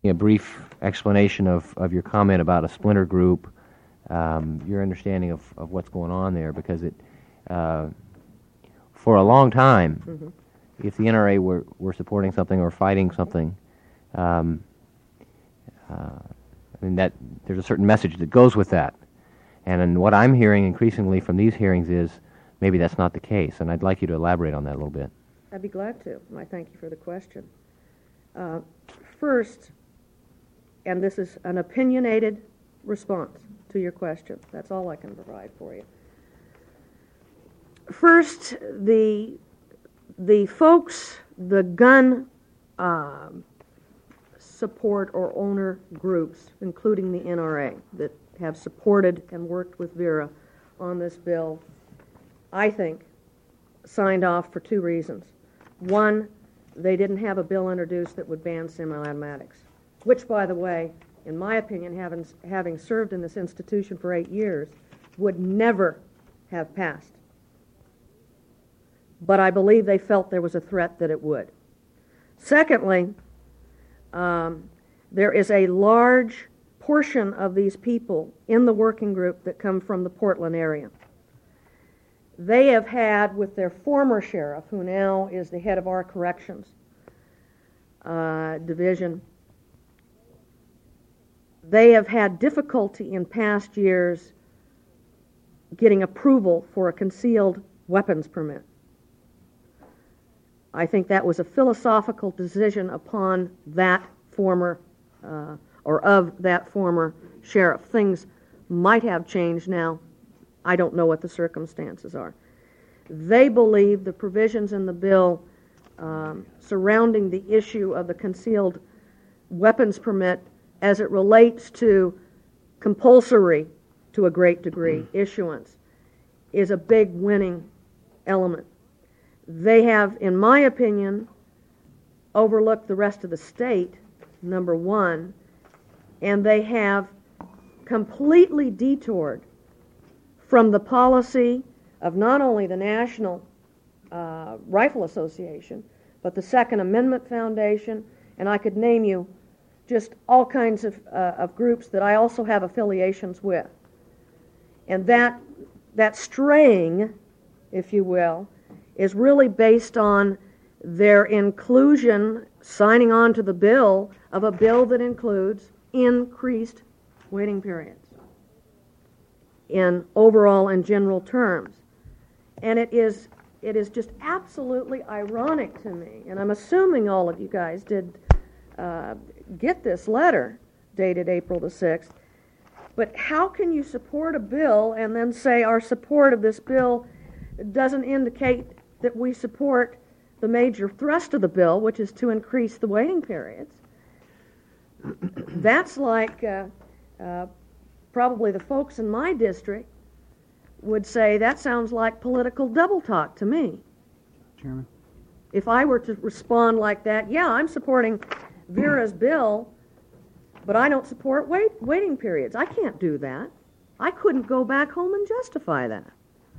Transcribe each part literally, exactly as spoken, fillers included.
a brief explanation of, of your comment about a splinter group, um, your understanding of, of what's going on there, because it, uh, for a long time, mm-hmm. if the N R A were, were supporting something or fighting something, um, uh, I mean, that there's a certain message that goes with that. And, and what I'm hearing increasingly from these hearings is maybe that's not the case, and I'd like you to elaborate on that a little bit. I'd be glad to. I thank you for the question. Uh, first, and this is an opinionated response to your question. That's all I can provide for you. First, the the folks, the gun uh, support or owner groups, including the N R A, that have supported and worked with Vera on this bill, I think, signed off for two reasons. One, they didn't have a bill introduced that would ban semi-automatics, which, by the way, in my opinion, having, having served in this institution for eight years, would never have passed. But I believe they felt there was a threat that it would. Secondly, um, there is a large portion of these people in the working group that come from the Portland area. They have had, with their former sheriff, who now is the head of our corrections uh, division, they have had difficulty in past years getting approval for a concealed weapons permit. I think that was a philosophical decision upon that former, uh, or of that former sheriff. Things might have changed now. I don't know what the circumstances are. They believe the provisions in the bill um, surrounding the issue of the concealed weapons permit as it relates to compulsory, to a great degree, mm. issuance, is a big winning element. They have, in my opinion, overlooked the rest of the state, number one, and they have completely detoured from the policy of not only the National uh, Rifle Association, but the Second Amendment Foundation, and I could name you just all kinds of, uh, of groups that I also have affiliations with. And that, that straying, if you will, is really based on their inclusion, signing on to the bill, of a bill that includes increased waiting periods in overall and general terms. And it is it is just absolutely ironic to me, and I'm assuming all of you guys did uh, get this letter dated April the sixth, but how can you support a bill and then say our support of this bill doesn't indicate that we support the major thrust of the bill, which is to increase the waiting periods? That's like uh, uh, probably the folks in my district would say that sounds like political double talk to me. Chairman? If I were to respond like that, yeah, I'm supporting Vera's bill, but I don't support wait, waiting periods. I can't do that. I couldn't go back home and justify that.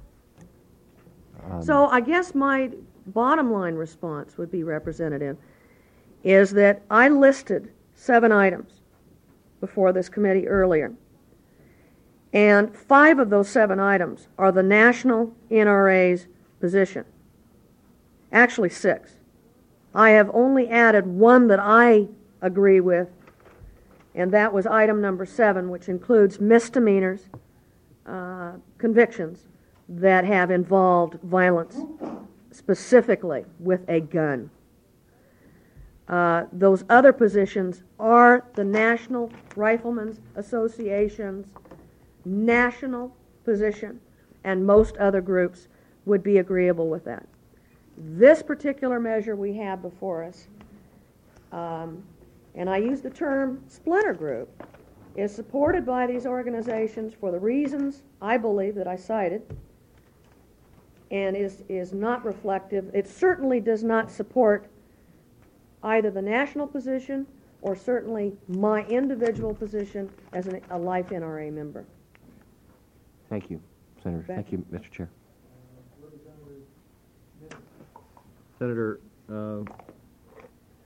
Um, so I guess my bottom line response would be, Representative, is that I listed seven items before this committee earlier. And five of those seven items are the national N R A's position. Actually, six. I have only added one that I agree with, and that was item number seven, which includes misdemeanors, uh, convictions that have involved violence, specifically with a gun. Uh, those other positions are the National Riflemen's Association's national position, and most other groups would be agreeable with that. This particular measure we have before us, um, and I use the term splinter group, is supported by these organizations for the reasons I believe that I cited, and is, is not reflective. It certainly does not support either the national position or certainly my individual position as an, a life N R A member. Thank you, Senator. Back. Thank you, Mister Chair. Senator, uh,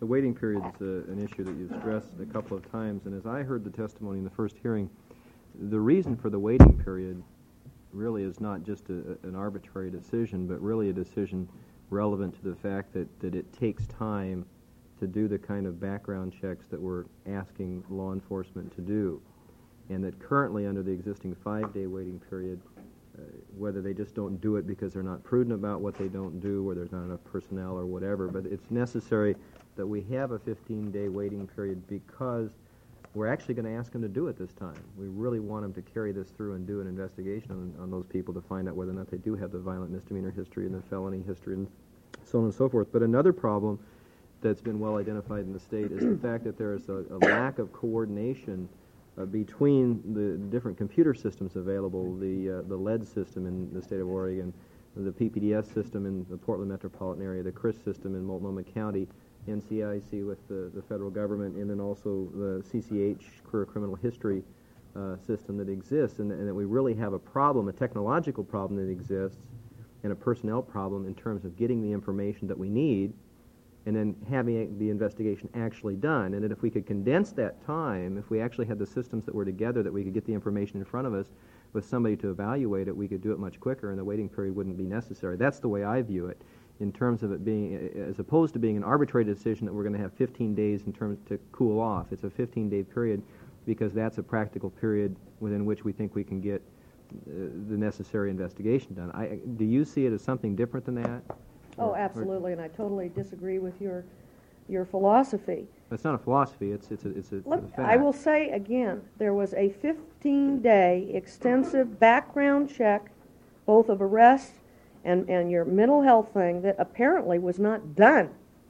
The waiting period is uh, an issue that you've stressed a couple of times, and as I heard the testimony in the first hearing, the reason for the waiting period really is not just a, an arbitrary decision, but really a decision relevant to the fact that, that it takes time to do the kind of background checks that we're asking law enforcement to do. And that currently, under the existing five-day waiting period, uh, whether they just don't do it because they're not prudent about what they don't do, or there's not enough personnel or whatever, but it's necessary that we have a fifteen-day waiting period because we're actually going to ask them to do it this time. We really want them to carry this through and do an investigation on, on those people to find out whether or not they do have the violent misdemeanor history and the felony history and so on and so forth. But another problem that's been well identified in the state is the fact that there is a, a lack of coordination uh, between the different computer systems available, the uh, the lead system in the state of Oregon, the P P D S system in the Portland metropolitan area, the C R I S system in Multnomah County, N C I C with the, the federal government, and then also the C C H, Career Criminal History uh, system that exists, and, and that we really have a problem, a technological problem that exists, and a personnel problem in terms of getting the information that we need, and then having the investigation actually done. And that if we could condense that time, if we actually had the systems that were together, that we could get the information in front of us with somebody to evaluate it, we could do it much quicker, and the waiting period wouldn't be necessary. That's the way I view it, in terms of it being, as opposed to being an arbitrary decision that we're going to have fifteen days in terms to cool off. It's a fifteen-day period because that's a practical period within which we think we can get uh, the necessary investigation done. I, do you see it as something different than that? Oh, absolutely, and I totally disagree with your your philosophy. It's not a philosophy. It's it's a it's a, Look, a fact. I will say again, there was a fifteen-day extensive background check, both of arrest and, and your mental health thing, that apparently was not done.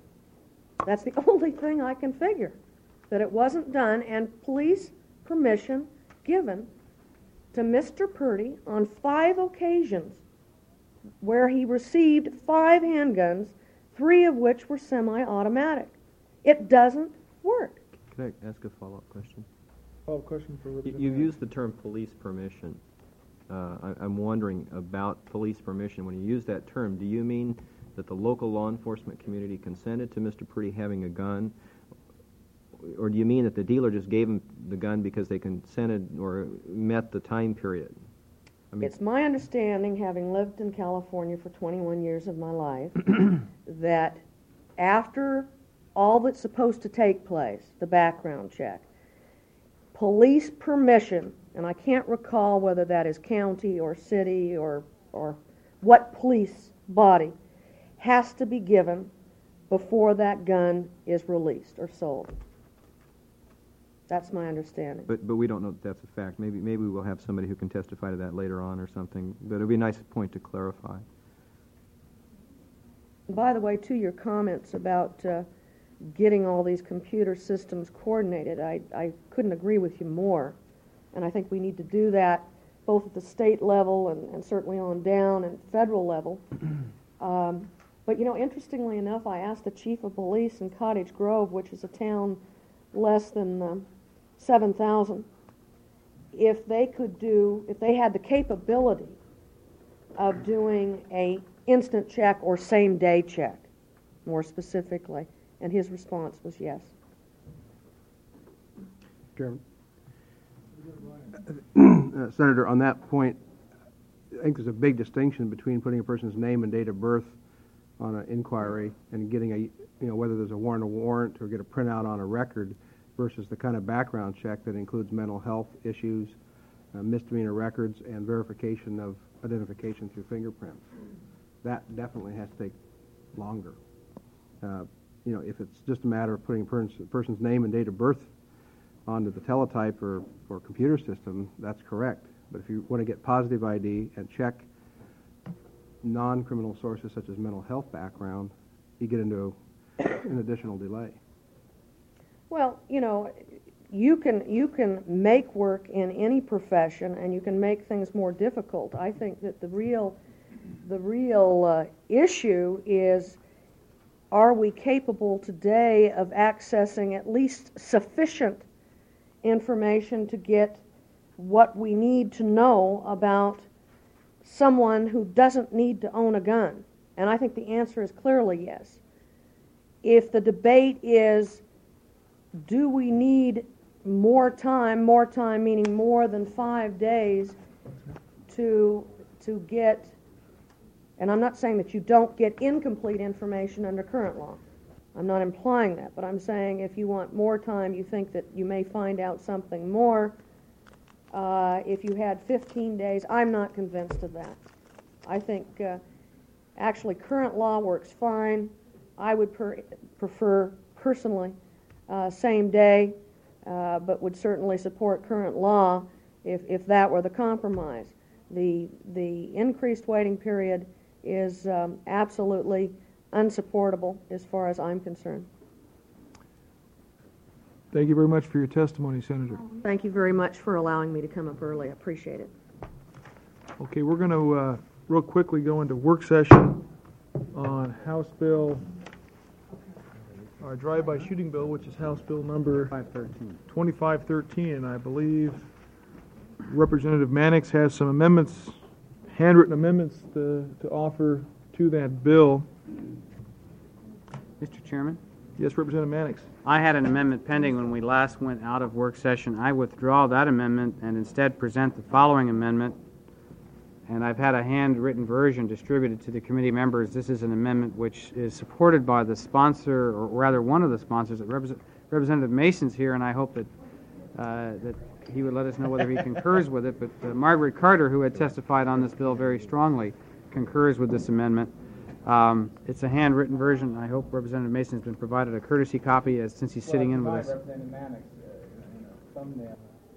That's the only thing I can figure, that it wasn't done, and police permission given to Mister Purdy on five occasions where he received five handguns, three of which were semi-automatic. It doesn't work. Can I ask a follow-up question? Follow-up question for You, Representative you've Ryan. used the term police permission. Uh, I, I'm wondering about police permission. When you use that term, do you mean that the local law enforcement community consented to Mister Purdy having a gun, or do you mean that the dealer just gave him the gun because they consented or met the time period? I mean, It's my understanding, having lived in California for twenty-one years of my life, that after all that's supposed to take place, the background check, police permission, and I can't recall whether that is county or city or, or what police body, has to be given before that gun is released or sold. That's my understanding. But but we don't know that that's a fact. Maybe maybe we'll have somebody who can testify to that later on or something. But it'd be a nice point to clarify. By the way, to your comments about uh, getting all these computer systems coordinated, I, I couldn't agree with you more. And I think we need to do that both at the state level and, and certainly on down and federal level. Um, but, you know, interestingly enough, I asked the chief of police in Cottage Grove, which is a town less than um, seven thousand, if they could do, if they had the capability of doing a instant check or same-day check, more specifically, and his response was yes. Chairman. Uh, Senator, on that point, I think there's a big distinction between putting a person's name and date of birth on an inquiry and getting a, you know, whether there's a warrant or warrant or get a printout on a record versus the kind of background check that includes mental health issues, uh, misdemeanor records, and verification of identification through fingerprints. That definitely has to take longer. Uh, you know, if it's just a matter of putting a pers- person's name and date of birth onto the teletype or, or computer system, that's correct. But if you want to get positive I D and check non-criminal sources such as mental health background, you get into an additional delay. Well, you know, you can you can make work in any profession, and you can make things more difficult. I think that the real the real uh, issue is, are we capable today of accessing at least sufficient information to get what we need to know about someone who doesn't need to own a gun? And I think the answer is clearly yes. if the debate is, do we need more time, more time meaning more than five days to, to get, and I'm not saying that you don't get incomplete information under current law. I'm not implying that, but I'm saying if you want more time, you think that you may find out something more. Uh, if you had fifteen days, I'm not convinced of that. I think uh, actually current law works fine. I would per prefer personally uh, same day, uh, but would certainly support current law if, if that were the compromise. The, the increased waiting period is um, absolutely unsupportable as far as I'm concerned. Thank you very much for your testimony, Senator. Thank you very much for allowing me to come up early. I appreciate it. Okay, we're going to uh, real quickly go into work session on House Bill, uh, drive-by shooting bill, which is House Bill number twenty-five thirteen, and I believe Representative Mannix has some amendments, handwritten amendments to, to offer to that bill. Mister Chairman, Yes, Representative Mannix. I had an amendment pending when we last went out of work session. I withdraw that amendment and instead present the following amendment. And I've had a handwritten version distributed to the committee members. This is an amendment which is supported by the sponsor, or rather one of the sponsors. Representative Mason's here, and I hope that uh, that he would let us know whether he concurs with it. But uh, Margaret Carter, who had testified on this bill very strongly, concurs with this amendment. Um, it's a handwritten version. I hope Representative Mason has been provided a courtesy copy, as since he's sitting in with us. Representative Mannix, uh, you know, thumbnail.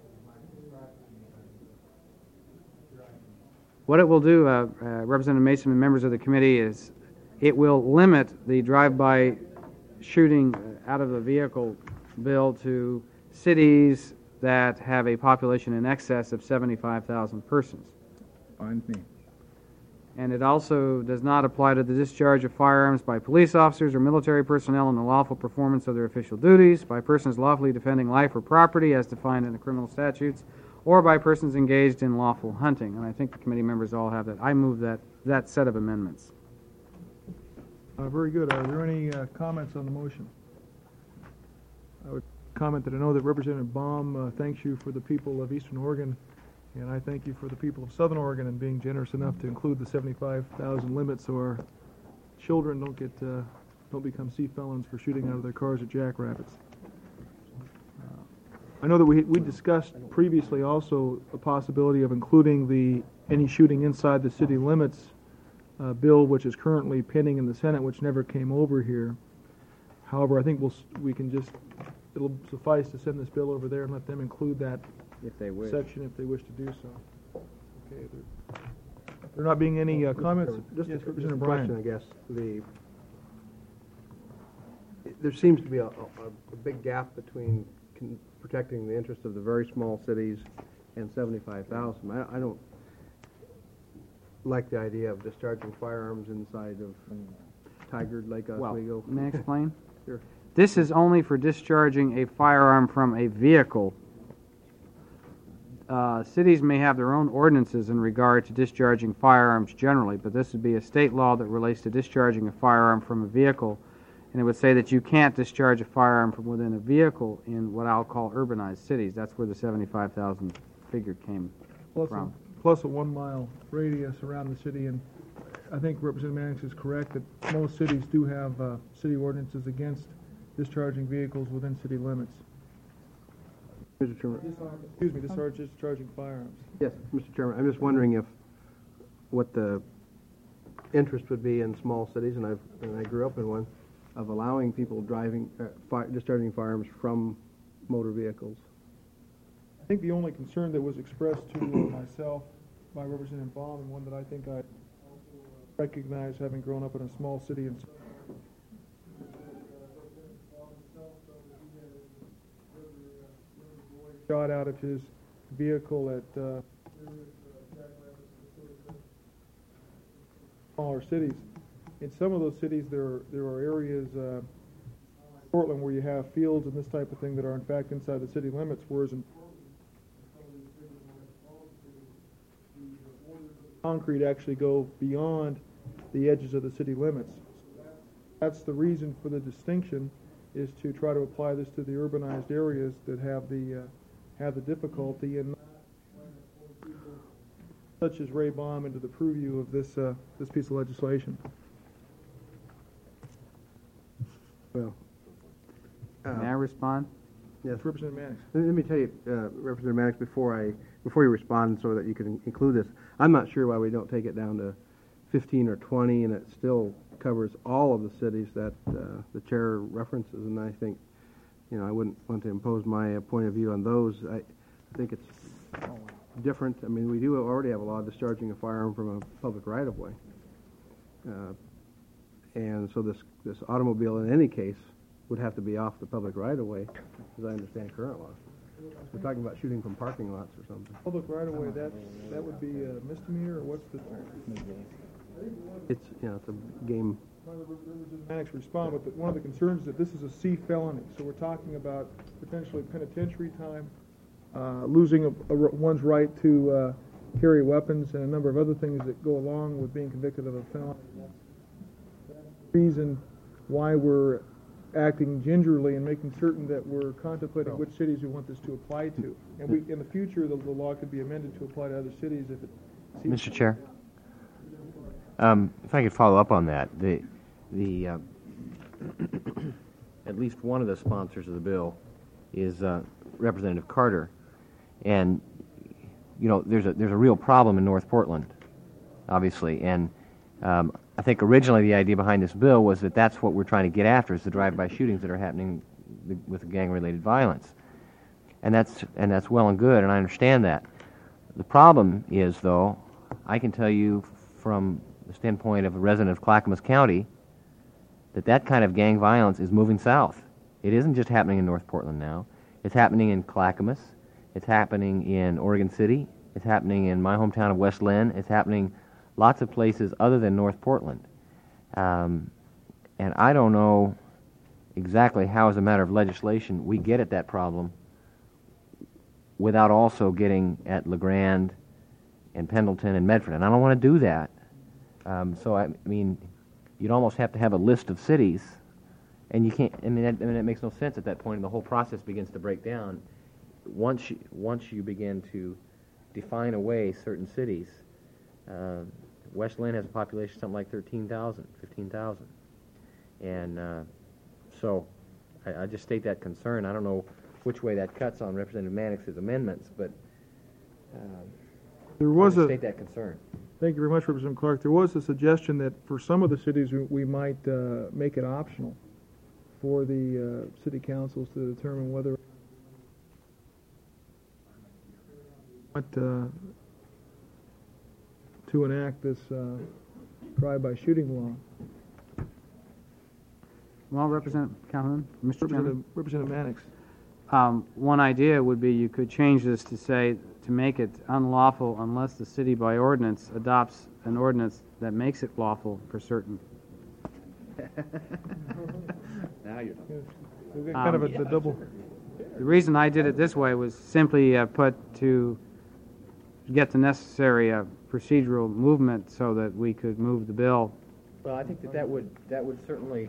What it will do, uh, uh, Representative Mason and members of the committee, is it will limit the drive-by shooting out of the vehicle bill to cities that have a population in excess of seventy-five thousand persons. Fine with me. And it also does not apply to the discharge of firearms by police officers or military personnel in the lawful performance of their official duties, by persons lawfully defending life or property as defined in the criminal statutes, or by persons engaged in lawful hunting. And I think the committee members all have that. I move that, that set of amendments. Uh, very good. Are there any uh, comments on the motion? I would comment that I know that Representative Baum uh, thanks you for the people of Eastern Oregon, and I thank you for the people of Southern Oregon and being generous enough to include the seventy-five thousand limit so our children don't get uh, don't become C felons for shooting out of their cars at Jackrabbits. Uh, I know that we we discussed previously also the possibility of including the any shooting inside the city limits uh, bill, which is currently pending in the Senate, which never came over here. However, I think we'll we can just it'll suffice to send this bill over there and let them include that If they wish. section if they wish to do so. Okay, there, there not being any uh, comments? Just Yes, a, just a Representative question, Bryan. I guess. The, there seems to be a, a, a big gap between con protecting the interests of the very small cities and seventy-five thousand. I, I don't like the idea of discharging firearms inside of Tigard, Lake Well, Oswego. may I explain? Sure. This is only for discharging a firearm from a vehicle. Uh, cities may have their own ordinances in regard to discharging firearms generally, but this would be a state law that relates to discharging a firearm from a vehicle, and it would say that you can't discharge a firearm from within a vehicle in what I'll call urbanized cities. That's where the seventy-five thousand figure came Plus a, from. plus a one-mile radius around the city, and I think Representative Mannix is correct that most cities do have uh, city ordinances against discharging vehicles within city limits. Mister Chairman. Excuse me, discharge, discharging firearms. Yes, Mister Chairman. I'm just wondering if what the interest would be in small cities, and I've and I grew up in one, of allowing people driving, uh, fi discharging firearms from motor vehicles. I think the only concern that was expressed to uh, myself by Representative Baum, and one that I think I recognize having grown up in a small city and shot out of his vehicle at uh, smaller cities. In some of those cities, there are, there are areas, uh, Portland, where you have fields and this type of thing that are in fact inside the city limits, whereas in concrete actually go beyond the edges of the city limits. That's the reason for the distinction, is to try to apply this to the urbanized areas that have the, uh, have the difficulty and such as Ray Baum into the purview of this, uh, this piece of legislation. Well, May I respond? yes. Representative Mannix. Let let me tell you, uh, Representative Mannix, before I, before you respond, so that you can include this, I'm not sure why we don't take it down to fifteen or twenty, and it still covers all of the cities that uh, the chair references, and I think, you know, I wouldn't want to impose my uh, point of view on those. I, I think it's different. I mean, we do already have a law discharging a firearm from a public right-of-way. Uh, and so this, this automobile, in any case, would have to be off the public right-of-way, as I understand current law. We're talking about shooting from parking lots or something. Public right-of-way, that, that would be a misdemeanor, or what's the? It's, you know, it's a game. Representative Mannix respond, but the, one of the concerns is that this is a C felony, so we're talking about potentially penitentiary time, uh, losing a, a, one's right to uh, carry weapons, and a number of other things that go along with being convicted of a felony. That's the reason why we're acting gingerly and making certain that we're contemplating which cities we want this to apply to. And we, in the future, the, the law could be amended to apply to other cities if it. Mister Chair, um, if I could follow up on that, the the uh, at least one of the sponsors of the bill is uh, Representative Carter, and you know there's a there's a real problem in North Portland, obviously, and um, I think originally the idea behind this bill was that that's what we're trying to get after, is the drive-by shootings that are happening with gang-related violence, and that's and that's well and good, and I understand that. The problem is, though, I can tell you from the standpoint of a resident of Clackamas County that that kind of gang violence is moving south. It isn't just happening in North Portland now. It's happening in Clackamas. It's happening in Oregon City. It's happening in my hometown of West Lynn. It's happening lots of places other than North Portland. Um, and I don't know exactly how, as a matter of legislation, we get at that problem without also getting at LeGrand and Pendleton and Medford. And I don't want to do that. Um, so, I, I mean, you'd almost have to have a list of cities, and you can't, I mean, that, I mean, it makes no sense at that point, and the whole process begins to break down. Once you, once you begin to define away certain cities, uh, West Lynn has a population of something like thirteen thousand, fifteen thousand. And uh, so I, I just state that concern. I don't know which way that cuts on Representative Mannix's amendments, but um, There was I just a, state that concern. thank you very much, Representative Clark. There was a suggestion that for some of the cities, we, we might uh, make it optional for the uh, city councils to determine whether what uh, to enact this uh, drive-by shooting law. Well, Representative Calhoun, Mister Chairman. Representative, Representative Mannix. Um, one idea would be you could change this to say, to make it unlawful unless the city by ordinance adopts an ordinance that makes it lawful for certain. Now you're We've got kind of Um, a, a double. The reason I did it this way was simply uh, put to get the necessary uh, procedural movement so that we could move the bill. Well, I think that that would, that would certainly,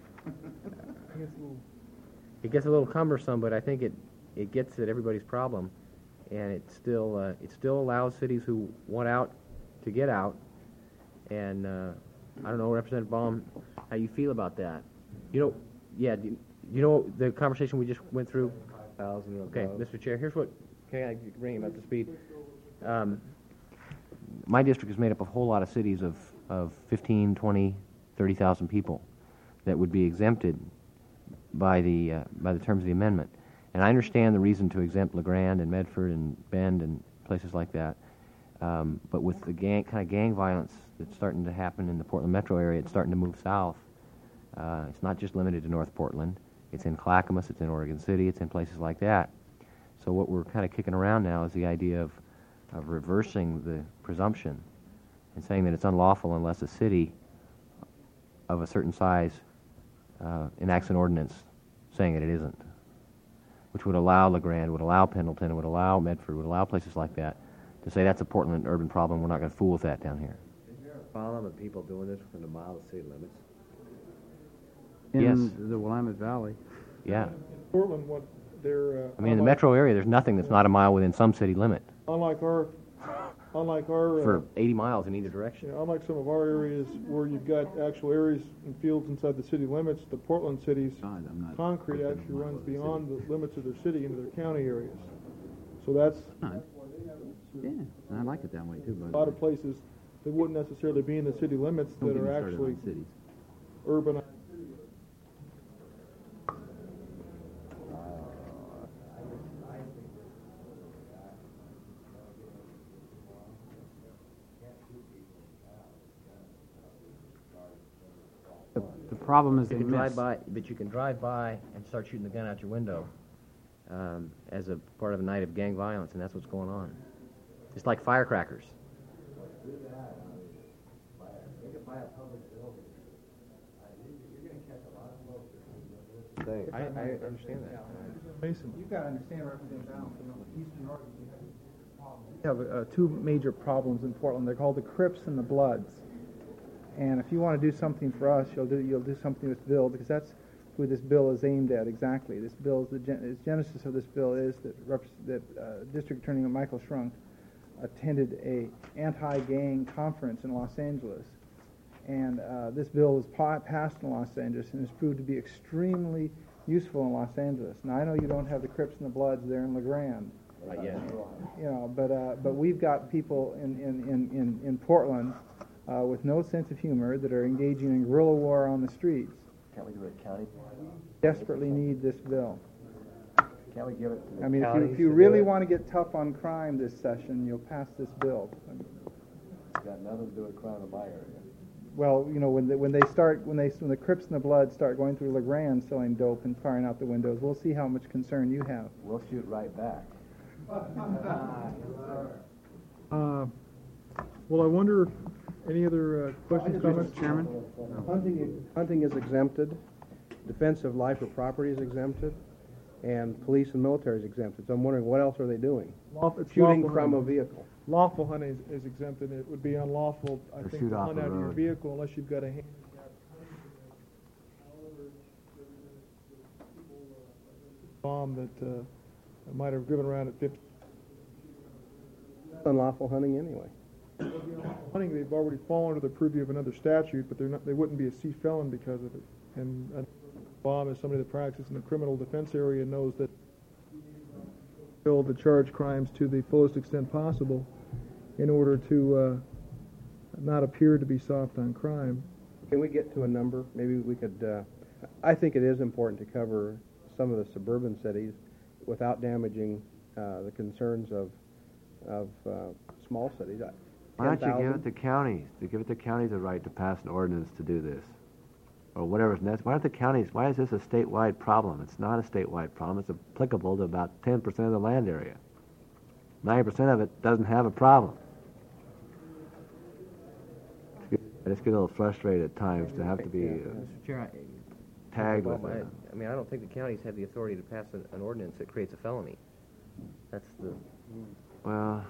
it gets a little cumbersome, but I think it, it gets at everybody's problem, and it still, uh, it still allows cities who want out to get out, and, uh, I don't know, Representative Baum, how you feel about that? You know, yeah, do you, you know the conversation we just went through? Okay, Mister Chair, here's what, can I bring him up to speed? Um, my district is made up of a whole lot of cities of, of fifteen, twenty, thirty thousand people that would be exempted by the, uh, by the terms of the amendment. And I understand the reason to exempt LeGrand and Medford and Bend and places like that. Um, but with the gang, kind of gang violence that's starting to happen in the Portland metro area, it's starting to move south. Uh, it's not just limited to North Portland. It's in Clackamas, it's in Oregon City, it's in places like that. So what we're kind of kicking around now is the idea of, of reversing the presumption and saying that it's unlawful unless a city of a certain size uh, enacts an ordinance saying that it isn't, which would allow LeGrand, would allow Pendleton, would allow Medford, would allow places like that to say that's a Portland urban problem, we're not going to fool with that down here. Is there a problem of people doing this within a mile of city limits? in Yes. the Willamette Valley. Yeah. Portland, what they're, uh. I mean, in the unlike- metro area, there's nothing that's not a mile within some city limit Unlike our, unlike our, uh, for eighty miles in either you direction. know, unlike some of our areas where you've got actual areas and fields inside the city limits, the Portland cities, God, I'm not concrete within a actually mile runs of the city. beyond the limits of their city into their county areas. So that's Not. Yeah, I like it that way too, by a the lot way. of places that wouldn't necessarily be in the city limits Don't that get me are started actually on cities. urban. The, the problem is You they can drive miss. by, but you can drive by and start shooting the gun out your window um, as a part of a night of gang violence, and that's what's going on. It's like firecrackers. I, I understand that. Mason. You've got to understand, Representative Allen, you know, Eastern Oregon, you have uh, two major problems in Portland. They're called the Crips and the Bloods. And if you want to do something for us, you'll do you'll do something with Bill, because that's who this bill is aimed at exactly. This bill, is the gen- the genesis of this bill is that rep- that uh, District Attorney Michael Schrunk attended a anti-gang conference in Los Angeles, and uh, this bill was pa- passed in Los Angeles and has proved to be extremely useful in Los Angeles. Now I know you don't have the Crips and the Bloods there in La Grande, Right, yes. you know, but uh, but we've got people in in in in, in Portland uh, with no sense of humor that are engaging in guerrilla war on the streets. Can't we do it county? Desperately need this bill. Can't we give it to the I mean, if you, counties if you to do really it? want to get tough on crime this session, you'll pass this bill. It's got nothing to do with crime in my area. Well, you know, when they, when they start, when they, when the Crips and the Bloods start going through La Grande selling dope and firing out the windows, we'll see how much concern you have. We'll shoot right back. Uh, well, I wonder, any other uh, questions, comments? Mister Chairman? Hunting, hunting is exempted, defense of life or property is exempted, and police and military is exempted. So I'm wondering, what else are they doing? Lawful- it's Shooting lawful from a hunting. vehicle. Lawful hunting is, is exempted. It would be unlawful, I Or think, shoot to off hunt the out of your road. vehicle unless you've got a handicap. Bomb that uh, might have driven around at fifty. Unlawful hunting anyway. Hunting, they've already fallen under the purview of another statute, but they're not, they wouldn't be a C felon because of it. And a bomb is somebody that practices in the criminal defense area and knows that build the charge crimes to the fullest extent possible in order to uh, not appear to be soft on crime. Can we get to a number? Maybe we could, uh, I think it is important to cover some of the suburban cities without damaging uh, the concerns of, of uh, small cities. Why don't you give ten it to counties, to give it to counties the right to pass an ordinance to do this? Or whatever's necessary. Why don't the counties, why is this a statewide problem? It's not a statewide problem. It's applicable to about ten percent of the land area. ninety percent of it doesn't have a problem. I just get a little frustrated at times to have to be uh, Mister Chair, I- tagged with I, it. I mean, I don't think the counties have the authority to pass an, an ordinance that creates a felony. That's the, Well,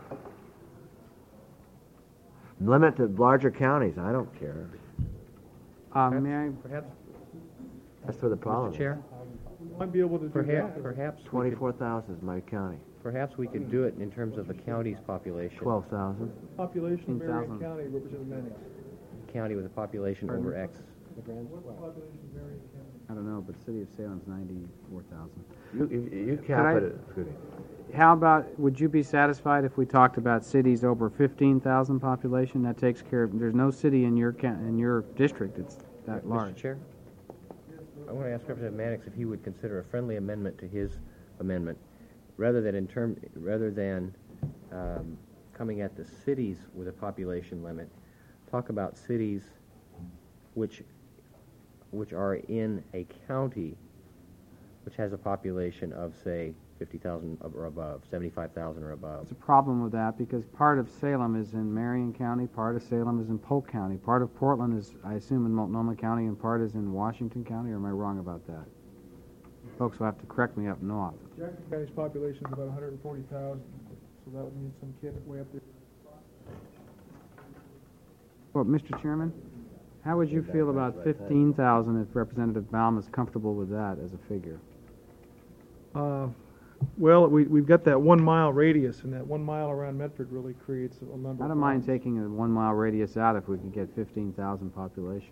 limit to larger counties, I don't care. Uh, may I, perhaps, That's where the problem Mister is. Chair, You might be able to do perhaps, that. perhaps we could, Twenty-four thousand is my county. perhaps we could do it in terms of the county's population. Twelve thousand. Population of Marion fifteen thousand. County, Representative Mannix. County with a population over X. What's the population of Marion County? I don't know, but City of Salem's ninety-four thousand. You, you, you I- cap it, at- excuse me. how about, would you be satisfied if we talked about cities over fifteen thousand population? That takes care of, there's no city in your, coun- in your district that's that large. Mister Chair, I want to ask Representative Mannix if he would consider a friendly amendment to his amendment, rather than in term, rather than um, coming at the cities with a population limit, talk about cities which which are in a county which has a population of, say, fifty thousand or above, seventy-five thousand or above. There's a problem with that because part of Salem is in Marion County, part of Salem is in Polk County, part of Portland is, I assume, in Multnomah County, and part is in Washington County, or am I wrong about that? Folks will have to correct me up north. Jackson County's population is about one hundred forty thousand, so that would mean some kid way up there. Well, Mister Chairman, How would you feel about fifteen thousand if Representative Baum is comfortable with that as a figure? Uh, Well, we, we've got that one mile radius, and that one mile around Medford really creates a number I of don't mind problems. taking a one-mile radius out if we can get fifteen thousand population.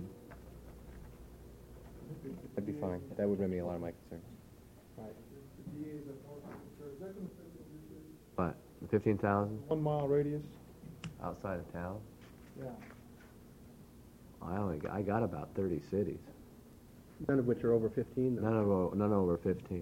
That'd be fine. That would remedy a lot of my concerns. What, fifteen thousand One mile radius? outside of town? Yeah. I only, got- I got about thirty cities. None of which are over fifteen, though. None over, none over fifteen.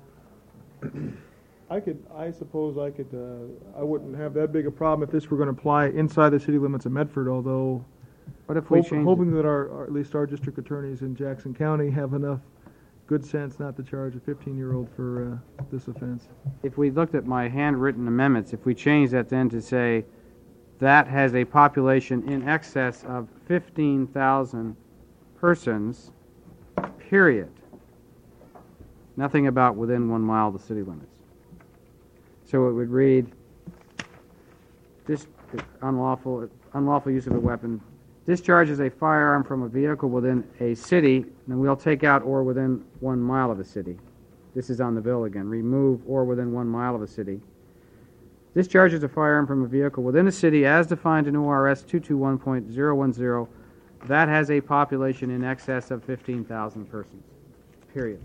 I could, I suppose I could, uh, I wouldn't have that big a problem if this were gonna apply inside the city limits of Medford, although What if we hope- change hoping it? that our, our- at least our district attorneys in Jackson County have enough good sense not to charge a fifteen-year-old for, uh, this offense. If we looked at my handwritten amendments, if we change that then to say that has a population in excess of fifteen thousand persons, period. Nothing about within one mile of the city limits. So it would read, this unlawful, unlawful use of a weapon, discharges a firearm from a vehicle within a city, and we'll take out or within one mile of a city. This is on the bill again. Remove or within one mile of a city. Discharges a firearm from a vehicle within a city as defined in O R S two twenty-one point zero one zero. That has a population in excess of fifteen thousand persons. Period.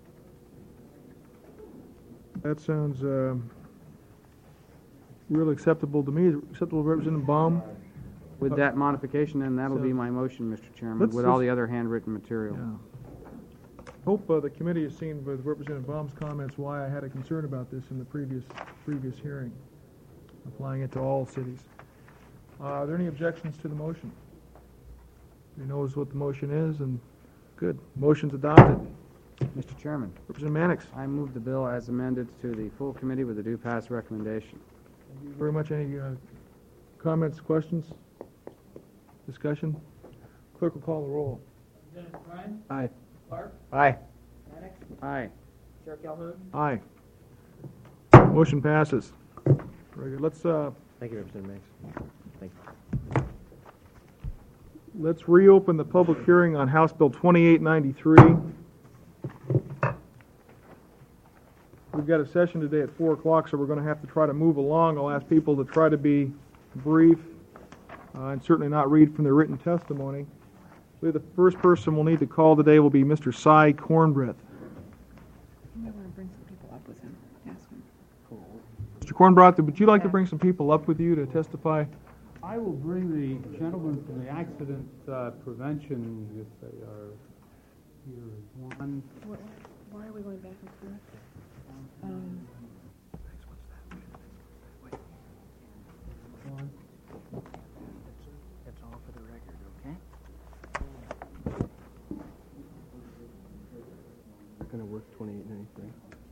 That sounds, um, real acceptable to me. Acceptable to Representative Baum? With that modification, then that'll be So- my motion, Mister Chairman, Let's with all just- the other handwritten material. Yeah. Hope uh, the committee has seen with Representative Baum's comments why I had a concern about this in the previous, previous hearing, applying it to all cities. Uh, Are there any objections to the motion? He knows what the motion is, and good. Motion's adopted. Mister Chairman, Representative Mannix, I move the bill as amended to the full committee with a due pass recommendation. thank you very much. Any uh, comments, questions, discussion? Clerk will call the roll. Aye. Aye. Aye. Aye. Motion passes. Very good. Let's, uh, Thank you, Representative Mannix. Thank you. let's reopen the public hearing on House Bill twenty-eight ninety-three. We've got a session today at four o'clock, so we're going to have to try to move along. I'll ask people to try to be brief uh, and certainly not read from their written testimony. I believe the first person we'll need to call today will be Mister Cy Cornbreath. I want to bring some people up with him, ask him. Mister Cornbreath, would you like to bring some people up with you to testify? I will bring the gentleman from the accident uh, prevention, if they are here as one. What, why are we going back and forth? Um, That's all for the record, okay? They're going to work twenty-eight ninety-three.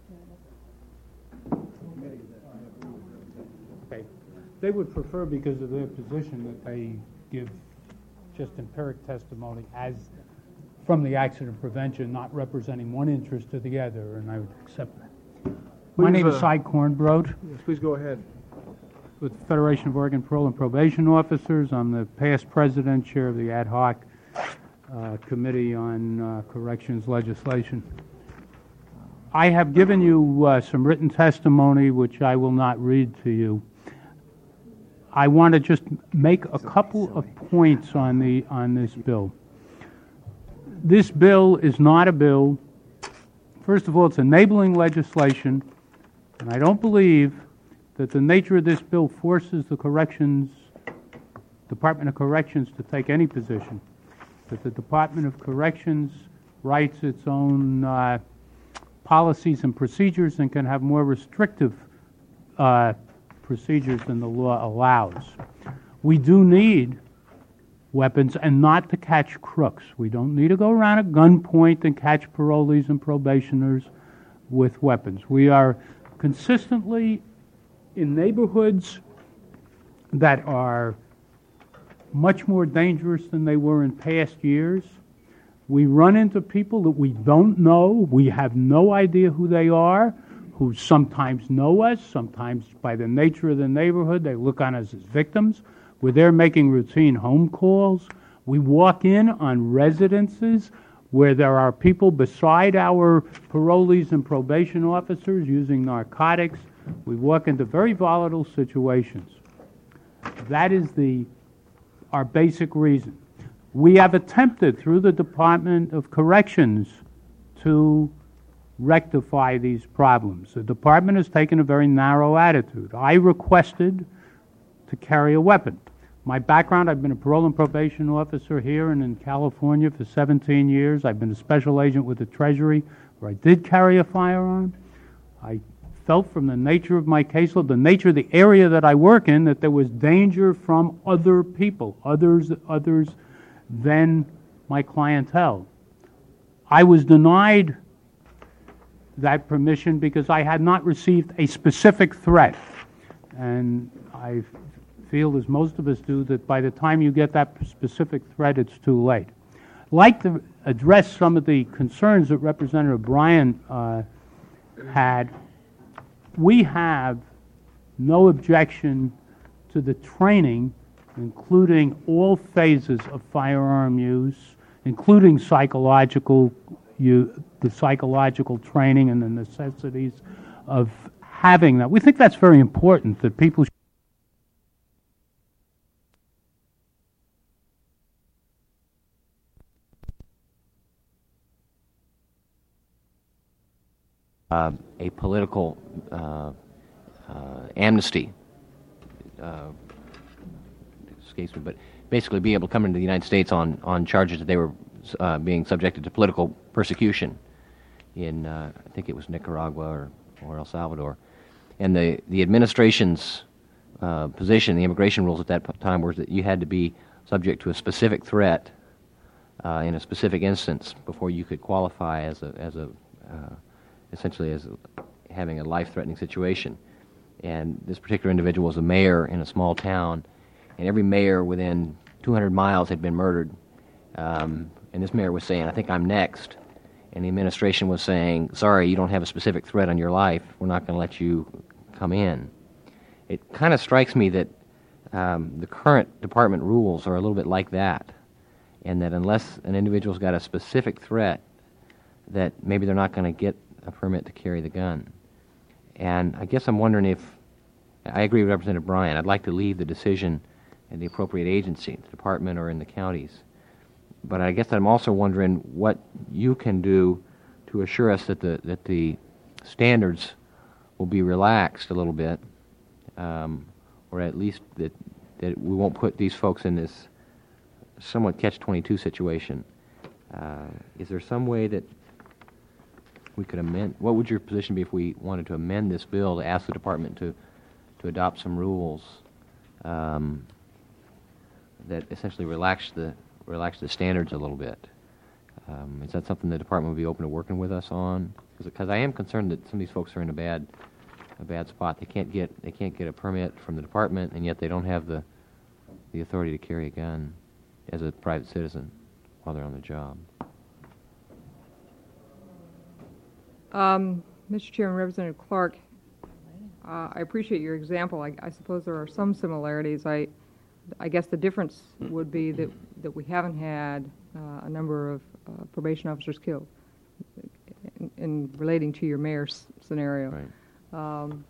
Okay. They would prefer, because of their position, that they give just empiric testimony as from the accident prevention, not representing one interest or the other, and I would accept that. My Please, name is uh, Cy Cornbrode Yes, please go ahead. with the Federation of Oregon Parole and Probation Officers. I'm the past president, chair of the ad hoc uh, committee on uh, corrections legislation. I have given you uh, some written testimony, which I will not read to you. I want to just make a couple of points on the on this bill. This bill is not a bill. First of all, it's enabling legislation, and I don't believe that the nature of this bill forces the corrections, Department of Corrections to take any position. That the Department of Corrections writes its own uh, policies and procedures and can have more restrictive uh, procedures than the law allows. We do need weapons, and not to catch crooks. We don't need to go around at gunpoint and catch parolees and probationers with weapons. We are consistently in neighborhoods that are much more dangerous than they were in past years. We run into people that we don't know. We have no idea who they are, who sometimes know us, sometimes by the nature of the neighborhood, they look on us as victims. We're there making routine home calls. We walk in on residences where there are people beside our parolees and probation officers using narcotics. We walk into very volatile situations. That is the, our basic reason. We have attempted through the Department of Corrections to rectify these problems. The department has taken a very narrow attitude. I requested to carry a weapon. My background, I've been a parole and probation officer here and in California for seventeen years. I've been a special agent with the Treasury where I did carry a firearm. I felt from the nature of my caseload, the nature of the area that I work in, that there was danger from other people, others, others than my clientele. I was denied that permission because I had not received a specific threat. And I feel, as most of us do, that by the time you get that specific threat, it's too late. I'd like to address some of the concerns that Representative Bryan uh, had. We have no objection to the training, including all phases of firearm use, including psychological you, the psychological training and the necessities of having that. We think that's very important, that people should uh, a political uh, uh, amnesty, uh, escapes me, but basically be able to come into the United States on, on charges that they were uh, being subjected to political persecution in, uh, I think it was Nicaragua or, or El Salvador. And the, the administration's uh, position, the immigration rules at that p- time, was that you had to be subject to a specific threat uh, in a specific instance before you could qualify as a, as a uh, essentially as a, having a life-threatening situation. And this particular individual was a mayor in a small town, and every mayor within two hundred miles had been murdered. Um, and this mayor was saying, I think I'm next. And the administration was saying, sorry, you don't have a specific threat on your life. We're not going to let you come in. It kind of strikes me that um, the current department rules are a little bit like that, and that unless an individual's got a specific threat, that maybe they're not going to get a permit to carry the gun. And I guess I'm wondering if, I agree with Representative Bryan, I'd like to leave the decision in the appropriate agency, the department or in the counties. But I guess I'm also wondering what you can do to assure us that the that the standards will be relaxed a little bit, um, or at least that that we won't put these folks in this somewhat catch twenty-two situation. Uh, is there some way that we could amend? What would your position be if we wanted to amend this bill to ask the department to to adopt some rules um, that essentially relax the relax the standards a little bit? Um, is that something the department would be open to working with us on? Because I am concerned that some of these folks are in a bad a bad spot. They can't get they can't get a permit from the department, and yet they don't have the the authority to carry a gun as a private citizen while they're on the job. Um, Mister Chairman, Representative Clark, uh, I appreciate your example. I, I suppose there are some similarities. I, I guess the difference would be that, that we haven't had uh, a number of uh, probation officers killed in, in relating to your mayor's scenario. Right. Um,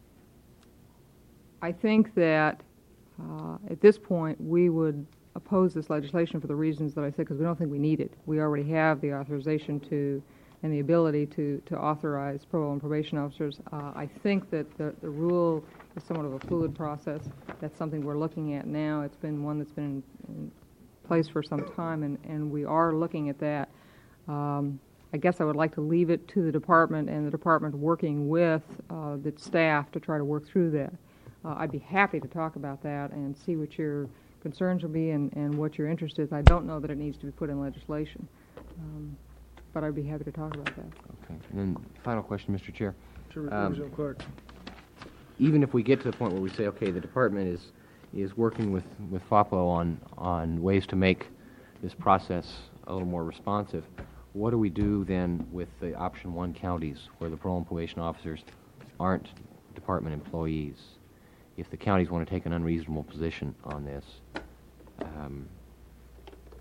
I think that uh, at this point we would oppose this legislation for the reasons that I said, because we don't think we need it. We already have the authorization to and the ability to, to authorize parole and probation officers. Uh, I think that the, the rule is somewhat of a fluid process. That's something we're looking at now. It's been one that's been in, in place for some time, and, and we are looking at that. Um, I guess I would like to leave it to the department and the department working with uh, the staff to try to work through that. Uh, I'd be happy to talk about that and see what your concerns will be and, and what your interest is. I don't know that it needs to be put in legislation. Um, But I'd be happy to talk about that. Okay. And then final question, Mister Chair. Sure, Um, Representative Clark. Even if we get to the point where we say, okay, the department is is working with with FOPLO on on ways to make this process a little more responsive, what do we do then with the option one counties where the parole and probation officers aren't department employees? If the counties want to take an unreasonable position on this, um,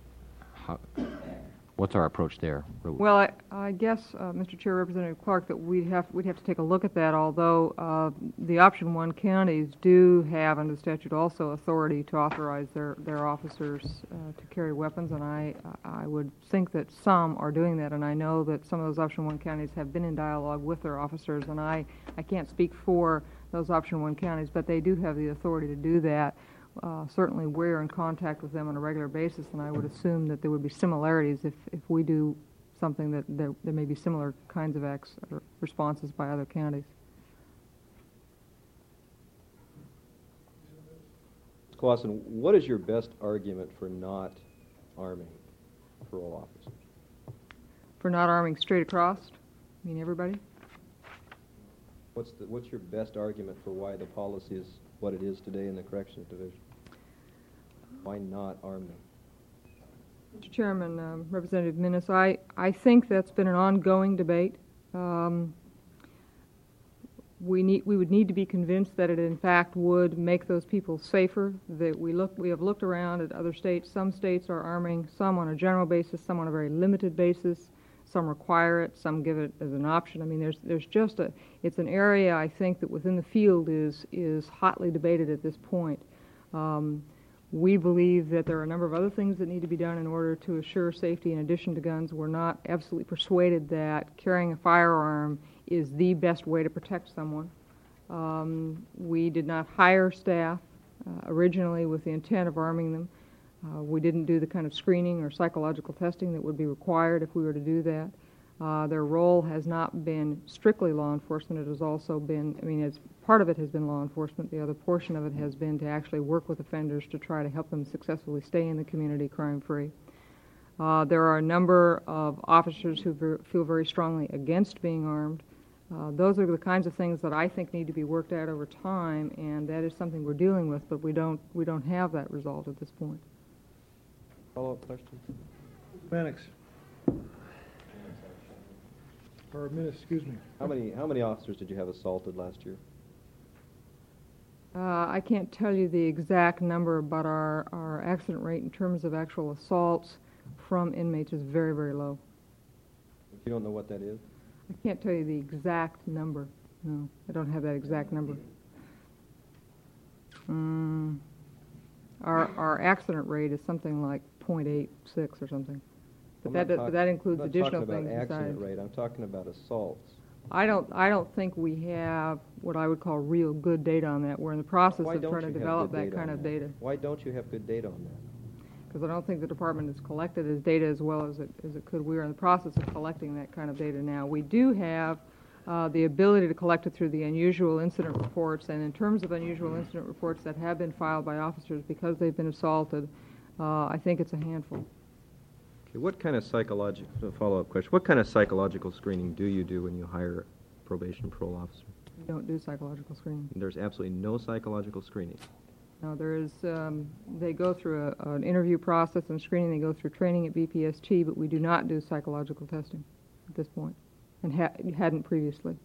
how, what's our approach there? Well, I, I guess, uh, Mister Chair, Representative Clark, that we'd have, we'd have to take a look at that, although uh, the option one counties do have under the statute also authority to authorize their, their officers uh, to carry weapons, and I, I would think that some are doing that, and I know that some of those option one counties have been in dialogue with their officers, and I, I can't speak for those option one counties, but they do have the authority to do that. Uh, certainly we're in contact with them on a regular basis, and I would assume that there would be similarities if, if we do something that there, there may be similar kinds of acts or responses by other counties. Miz Clausen, what is your best argument for not arming parole officers? For not arming straight across? I mean everybody? What's the, what's your best argument for why the policy is what it is today in the Corrections Division? Why not arm them? Mister Chairman, um, Representative Minnis, I, I think that's been an ongoing debate. Um, we need we would need to be convinced that it in fact would make those people safer. That we look we have looked around at other states. Some states are arming, some on a general basis, some on a very limited basis. Some require it, some give it as an option. I mean, there's there's just a it's an area I think that within the field is is hotly debated at this point. Um, we believe that there are a number of other things that need to be done in order to assure safety in addition to guns. We're not absolutely persuaded that carrying a firearm is the best way to protect someone. Um, we did not hire staff uh, originally with the intent of arming them. Uh, we didn't do the kind of screening or psychological testing that would be required if we were to do that. Uh, their role has not been strictly law enforcement. It has also been, I mean, it's, part of it has been law enforcement. The other portion of it has been to actually work with offenders to try to help them successfully stay in the community crime-free. Uh, there are a number of officers who ver- feel very strongly against being armed. Uh, those are the kinds of things that I think need to be worked out over time, and that is something we're dealing with, but we don't, we don't have that result at this point. Follow-up question? Mannix. Or Minnis, excuse me. How many how many officers did you have assaulted last year? Uh, I can't tell you the exact number, but our, our accident rate in terms of actual assaults from inmates is very, very low. You don't know what that is? I can't tell you the exact number. No, I don't have that exact number. Mm, our, our accident rate is something like point eight six or something. But I'm that, not does, talk- but that includes I'm not additional talking things about accident besides. rate. I'm talking about assaults. I don't, I don't think we have what I would call real good data on that. We're in the process Why of don't trying to you have develop good that data kind on of that? data. Why don't you have good data on that? Because I don't think the department has collected as data as well as it, as it could. We're in the process of collecting that kind of data now. We do have uh, the ability to collect it through the unusual incident reports, and in terms of unusual incident reports that have been filed by officers because they've been assaulted, uh, I think it's a handful. Okay, what kind of psychological, follow-up question, what kind of psychological screening do you do when you hire a probation parole officer? We don't do psychological screening. There's absolutely no psychological screening. No, there is, um, they go through a, an interview process and screening. They go through training at B P S T, but we do not do psychological testing at this point, and ha- hadn't previously.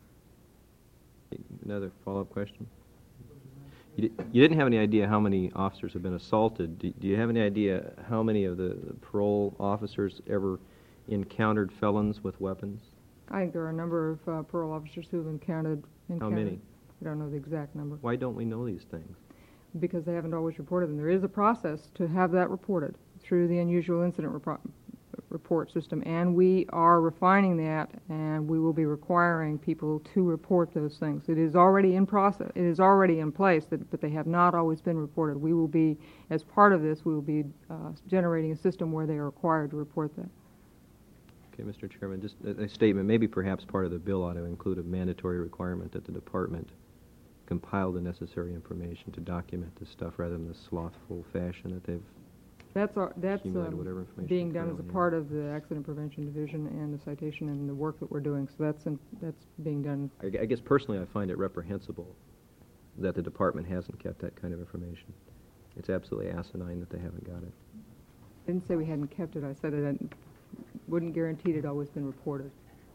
Another follow-up question? You, di- you didn't have any idea how many officers have been assaulted. Do, do you have any idea how many of the, the parole officers ever encountered felons with weapons? I think there are a number of uh, parole officers who have encountered, encountered. How many? I don't know the exact number. Why don't we know these things? Because they haven't always reported them. There is a process to have that reported through the unusual incident report, report system, and we are refining that, and we will be requiring people to report those things. It is already in process. It is already in place, but, but they have not always been reported. We will be, as part of this, we will be uh, generating a system where they are required to report that. Okay, Mister Chairman, just a, a statement, maybe perhaps part of the bill ought to include a mandatory requirement that the department compile the necessary information to document this stuff rather than the slothful fashion that they've That's our, that's accumulated um, whatever information being done as a currently part of the Accident Prevention Division and the citation and the work that we're doing. So that's in, that's being done. I, gu- I guess personally I find it reprehensible that the department hasn't kept that kind of information. It's absolutely asinine that they haven't got it. I didn't say we hadn't kept it. I said it hadn't, wouldn't guarantee it had always been reported.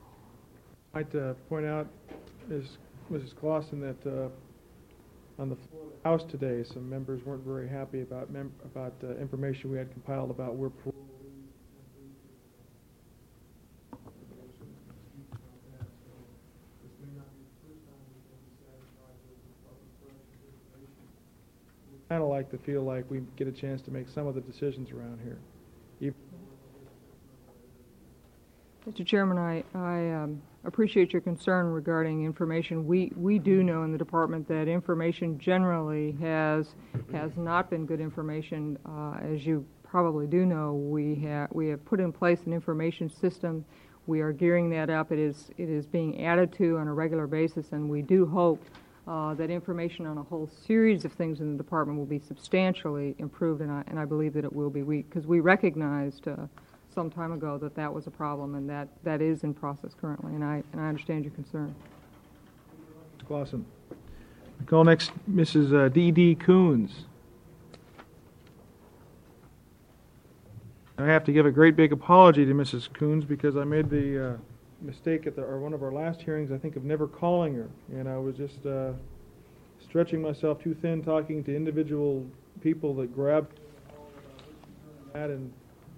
I'd uh, point out, as Missus Clausen, that uh, on the floor of the House today, some members weren't very happy about mem- about uh, information we had compiled about where parolees kind of like to feel like we get a chance to make some of the decisions around here. Even Mister Chairman, I, I um, appreciate your concern regarding information. We, we do know in the department that information generally has, has not been good information. Uh, as you probably do know, we have, we have put in place an information system. We are gearing that up. It is, it is being added to on a regular basis, and we do hope uh, that information on a whole series of things in the department will be substantially improved, and I, and I believe that it will be. We, because we recognized uh, some time ago that that was a problem, and that, that is in process currently, and I, and I understand your concern. Miz Clausen. I call next Missus Uh, D D. Coons. I have to give a great big apology to Missus Coons because I made the uh, mistake at the, or one of our last hearings, I think, of never calling her. And I was just uh, stretching myself too thin talking to individual people that grabbed that, and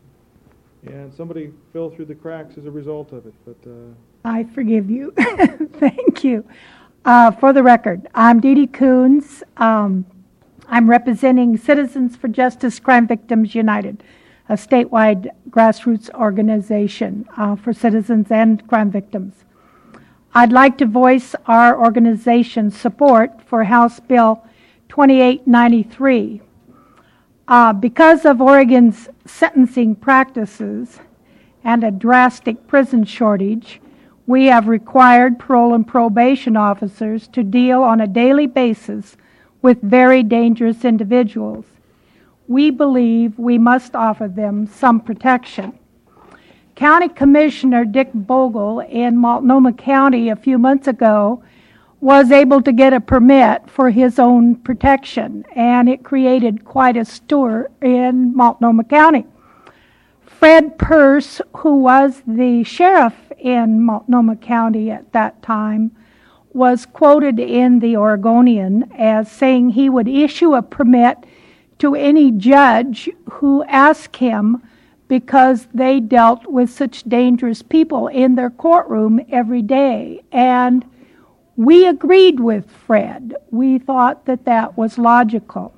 and somebody fell through the cracks as a result of it. But uh, I forgive you. Thank you. Uh, for the record, I'm Dee Dee Coons. Um, I'm representing Citizens for Justice Crime Victims United, a statewide grassroots organization uh, for citizens and crime victims. I'd like to voice our organization's support for House Bill twenty-eight ninety-three. Uh, because of Oregon's sentencing practices and a drastic prison shortage, we have required parole and probation officers to deal on a daily basis with very dangerous individuals. We believe we must offer them some protection. County Commissioner Dick Bogle in Multnomah County a few months ago was able to get a permit for his own protection, and it created quite a stir in Multnomah County. Fred Peirce, who was the sheriff in Multnomah County at that time, was quoted in the Oregonian as saying he would issue a permit to any judge who asked him because they dealt with such dangerous people in their courtroom every day. And we agreed with Fred. We thought that that was logical.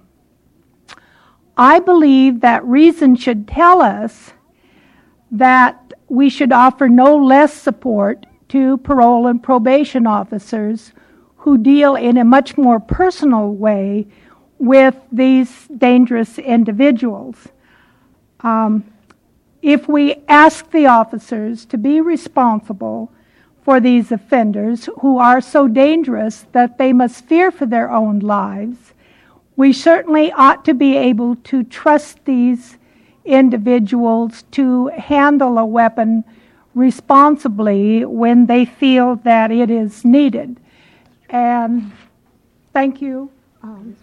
I believe that reason should tell us that we should offer no less support to parole and probation officers who deal in a much more personal way with these dangerous individuals. Um, if we ask the officers to be responsible for these offenders who are so dangerous that they must fear for their own lives, we certainly ought to be able to trust these individuals to handle a weapon responsibly when they feel that it is needed. And thank you. Um,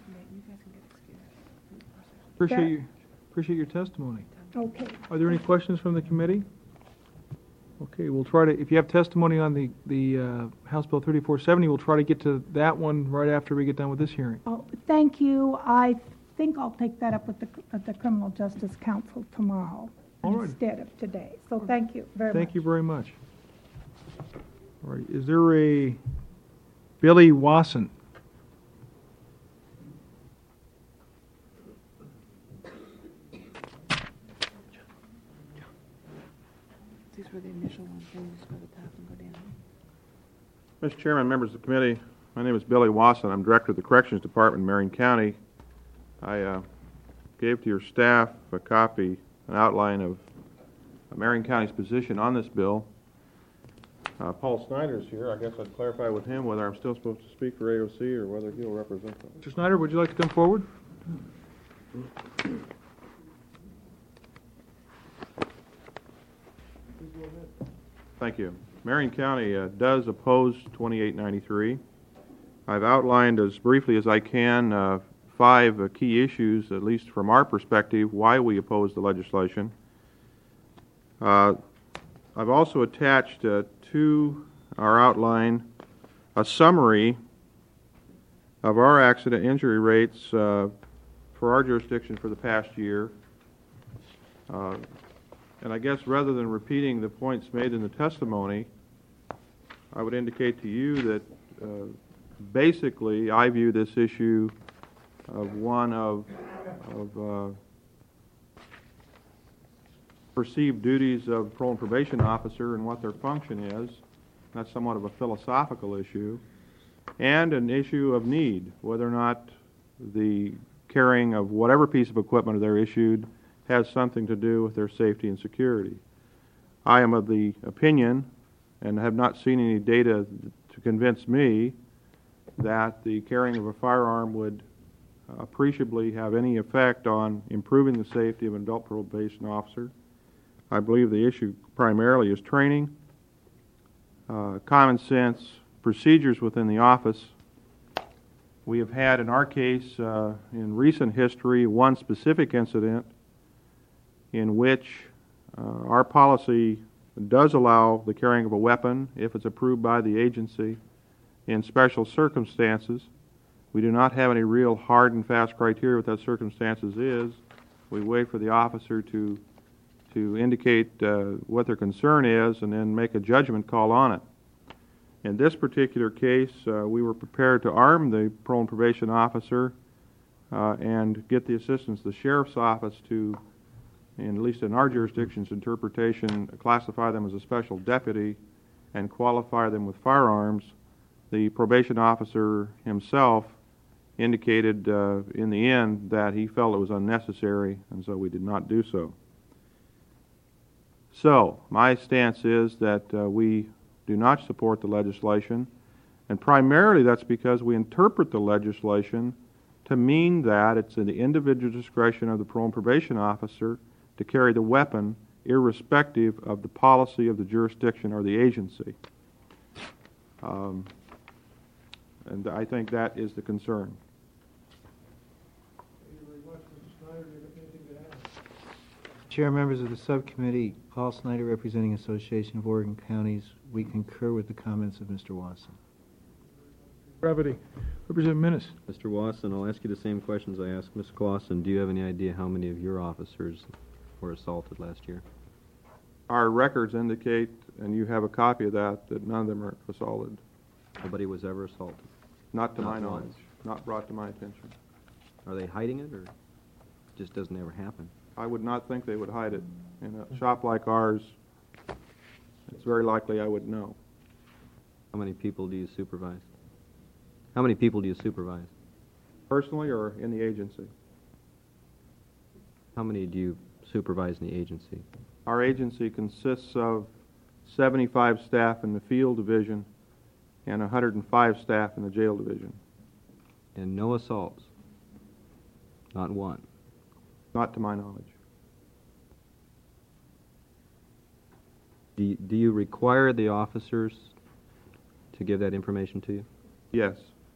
appreciate you, appreciate your testimony. Okay. Are there any questions from the committee? Okay, we'll try to, if you have testimony on the, the uh, House Bill thirty-four seventy, we'll try to get to that one right after we get done with this hearing. Oh, thank you. I think I'll take that up with the, with the Criminal Justice Council tomorrow All right. instead of today. So thank you very Thank much. you very much. All right, is there a Billy Wasson? These were the initial ones, then you just go to the top and go down. Mister Chairman, members of the committee, my name is Billy Wasson. I'm Director of the Corrections Department in Marion County. I uh, gave to your staff a copy, an outline of Marion County's position on this bill. Uh, Paul Snyder's here. I guess I'd clarify with him whether I'm still supposed to speak for A O C or whether he'll represent them. Mister Snyder, would you like to come forward? Thank you. Marion County uh, does oppose twenty-eight ninety-three. I've outlined as briefly as I can uh, five uh, key issues, at least from our perspective, why we oppose the legislation. Uh, I've also attached uh, to our outline a summary of our accident injury rates uh, for our jurisdiction for the past year. Uh, and I guess rather than repeating the points made in the testimony, I would indicate to you that uh, basically I view this issue of one of, of uh, perceived duties of parole and probation officer and what their function is. That's somewhat of a philosophical issue. And an issue of need, whether or not the carrying of whatever piece of equipment they're issued has something to do with their safety and security. I am of the opinion, and have not seen any data to convince me, that the carrying of a firearm would appreciably have any effect on improving the safety of an adult probation officer. I believe the issue primarily is training, uh, common sense, procedures within the office. We have had, in our case, uh, in recent history, one specific incident in which uh, our policy does allow the carrying of a weapon if it's approved by the agency in special circumstances. We do not have any real hard and fast criteria what that circumstances is. We wait for the officer to to indicate uh, what their concern is and then make a judgment call on it. In this particular case, uh, we were prepared to arm the parole and probation officer uh, and get the assistance of the sheriff's office to, in, at least in our jurisdiction's interpretation, classify them as a special deputy and qualify them with firearms. The probation officer himself indicated uh, in the end that he felt it was unnecessary, and so we did not do so. So, my stance is that uh, we do not support the legislation, and primarily that's because we interpret the legislation to mean that it's in the individual discretion of the parole and probation officer to carry the weapon irrespective of the policy of the jurisdiction or the agency. Um, and I think that is the concern. Chair, members of the subcommittee, Paul Snyder representing Association of Oregon Counties, we concur with the comments of Mister Wasson. Brevity. Representative Minnis. Mister Wasson, I'll ask you the same questions I asked Miz Clausen. Do you have any idea how many of your officers were assaulted last year? Our records indicate, and you have a copy of that, that none of them are assaulted. Nobody was ever assaulted? Not to Not my knowledge. once. Not brought to my attention. Are they hiding it, or it just doesn't ever happen? I would not think they would hide it. In a shop like ours, it's very likely I would know. How many people do you supervise? How many people do you supervise? Personally or in the agency? How many do you supervise in the agency? Our agency consists of seventy-five staff in the field division and one hundred five staff in the jail division. And no assaults? Not one? Not to my knowledge. Do you, do you require the officers to give that information to you? Yes.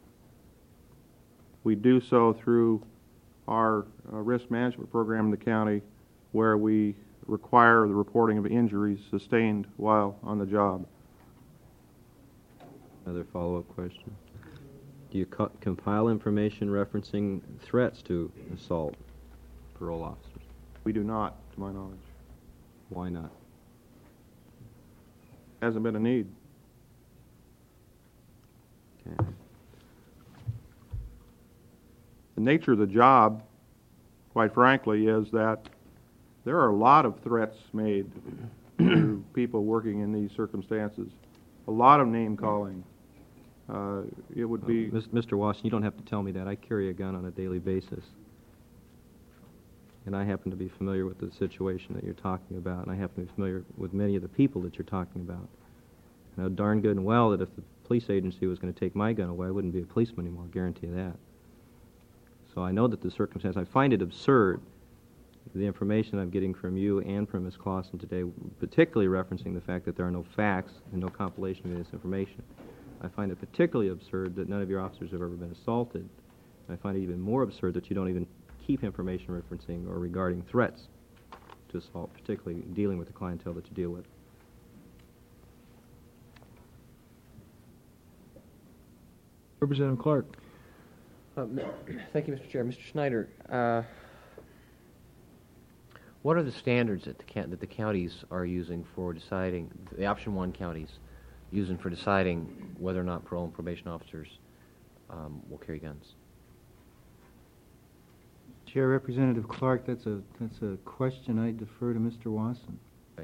We do so through our uh, risk management program in the county, where we require the reporting of injuries sustained while on the job. Another follow-up question. Do you co- compile information referencing threats to assault parole officers? We do not, to my knowledge. Why not? Hasn't been a need. Okay. The nature of the job, quite frankly, is that there are a lot of threats made to people working in these circumstances. A lot of name-calling. Uh, it would be... Uh, Mister Wasson, you don't have to tell me that. I carry a gun on a daily basis. And I happen to be familiar with the situation that you're talking about, and I happen to be familiar with many of the people that you're talking about. I know darn good and well that if the police agency was going to take my gun away, I wouldn't be a policeman anymore, I guarantee you that. So I know that the circumstance, I find it absurd, the information I'm getting from you and from Miz Clausen today, particularly referencing the fact that there are no facts and no compilation of this information. I find it particularly absurd that none of your officers have ever been assaulted. I find it even more absurd that you don't even keep information referencing or regarding threats to assault, particularly dealing with the clientele that you deal with. Representative Clark. Uh, thank you, Mister Chair. Mister Snyder, uh, what are the standards that the, ca- that the counties are using for deciding, the option one counties, using for deciding whether or not parole and probation officers um, will carry guns? Chair Representative Clark, that's a, that's a question I defer to Mister Wasson.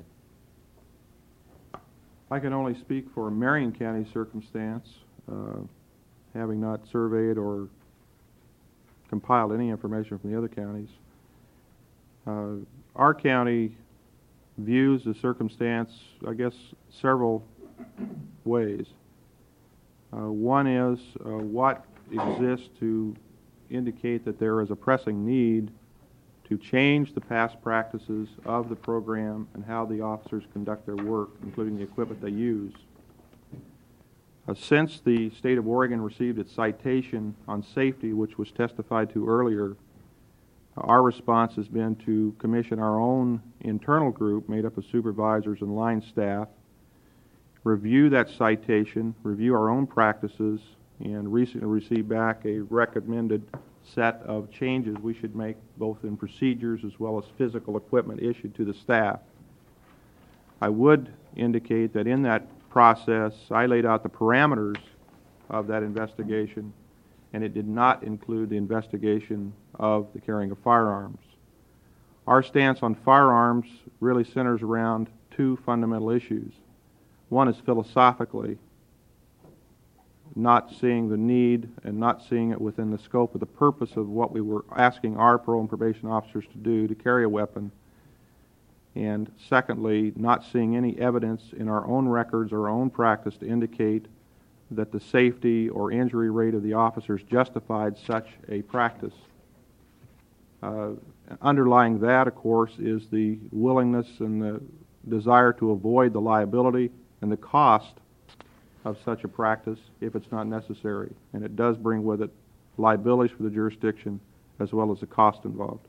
I can only speak for Marion County circumstance, uh, having not surveyed or compiled any information from the other counties. Uh, our county views the circumstance, I guess, several ways. Uh, one is uh, what exists to indicate that there is a pressing need to change the past practices of the program and how the officers conduct their work, including the equipment they use. Uh, since the state of Oregon received its citation on safety, which was testified to earlier, uh, our response has been to commission our own internal group made up of supervisors and line staff, review that citation, review our own practices, and recently received back a recommended set of changes we should make both in procedures as well as physical equipment issued to the staff. I would indicate that in that process I laid out the parameters of that investigation, and it did not include the investigation of the carrying of firearms. Our stance on firearms really centers around two fundamental issues. One is philosophically not seeing the need and not seeing it within the scope of the purpose of what we were asking our parole and probation officers to do, to carry a weapon. And secondly, not seeing any evidence in our own records or our own practice to indicate that the safety or injury rate of the officers justified such a practice. Uh, underlying that, of course, is the willingness and the desire to avoid the liability and the cost of such a practice if it's not necessary. And it does bring with it liabilities for the jurisdiction as well as the cost involved.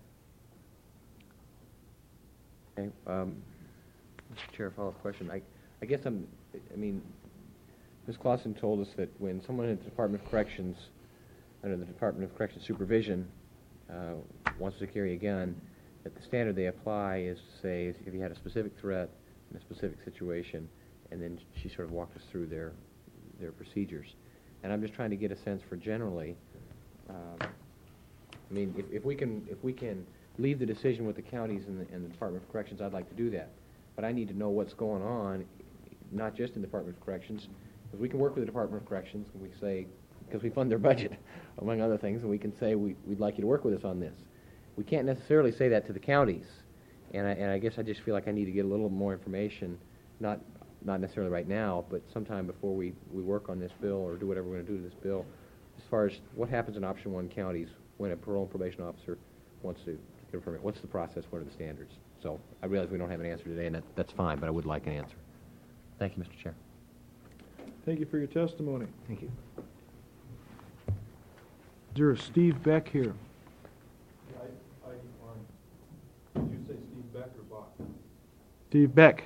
Okay, um, Mister Chair, follow-up question. I, I guess I'm, I mean, Miz Clausen told us that when someone in the Department of Corrections, under the Department of Corrections supervision, uh, wants to carry a gun, that the standard they apply is to say is if you had a specific threat in a specific situation, and then she sort of walked us through their their procedures. And I'm just trying to get a sense for generally, um, I mean, if, if we can if we can leave the decision with the counties and the, and the Department of Corrections, I'd like to do that. But I need to know what's going on, not just in the Department of Corrections, because we can work with the Department of Corrections, and we say, because we fund their budget, among other things, and we can say we, we'd like you to work with us on this. We can't necessarily say that to the counties, and I, and I guess I just feel like I need to get a little more information, not not necessarily right now, but sometime before we, we work on this bill or do whatever we're going to do to this bill, as far as what happens in Option one counties when a parole and probation officer wants to get a permit. What's the process? What are the standards? So I realize we don't have an answer today, and that, that's fine, but I would like an answer. Thank you, Mister Chair. Thank you for your testimony. Thank you. Is there a Steve Beck here? I, I, did you say Steve Beck or Bach? Steve Beck.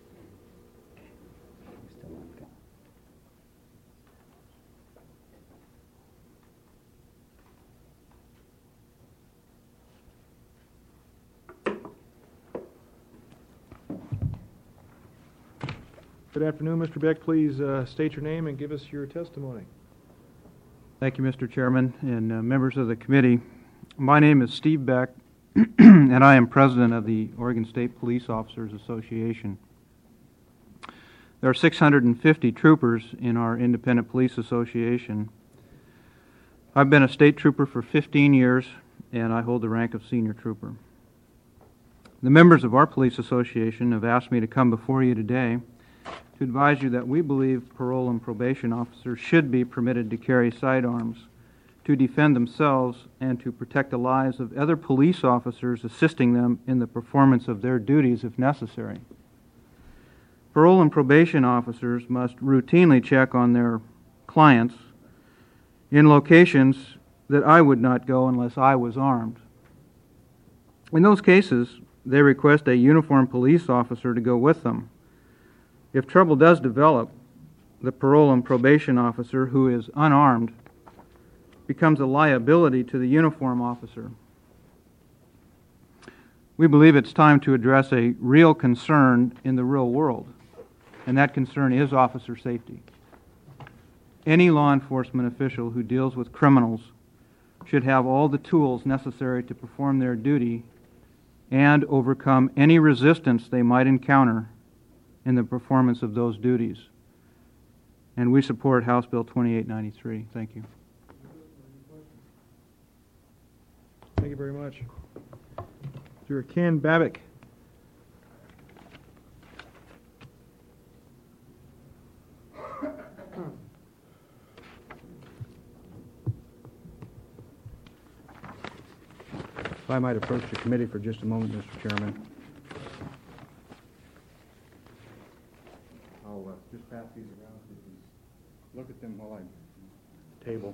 Good afternoon, Mister Beck. Please uh, state your name and give us your testimony. Thank you, Mister Chairman, and uh, members of the committee. My name is Steve Beck, and I am president of the Oregon State Police Officers Association. There are six hundred fifty troopers in our independent police association. I've been a state trooper for fifteen years, and I hold the rank of senior trooper. The members of our police association have asked me to come before you today to advise you that we believe parole and probation officers should be permitted to carry sidearms to defend themselves and to protect the lives of other police officers assisting them in the performance of their duties if necessary. Parole and probation officers must routinely check on their clients in locations that I would not go unless I was armed. In those cases, they request a uniformed police officer to go with them. If trouble does develop, the parole and probation officer, who is unarmed, becomes a liability to the uniform officer. We believe it's time to address a real concern in the real world, and that concern is officer safety. Any law enforcement official who deals with criminals should have all the tools necessary to perform their duty and overcome any resistance they might encounter in the performance of those duties. And we support House Bill twenty-eight ninety-three. Thank you. Thank you very much. Mister Ken Babick. If I might approach the committee for just a moment, Mister Chairman. I'll uh, just pass these around so you can look at them while I table.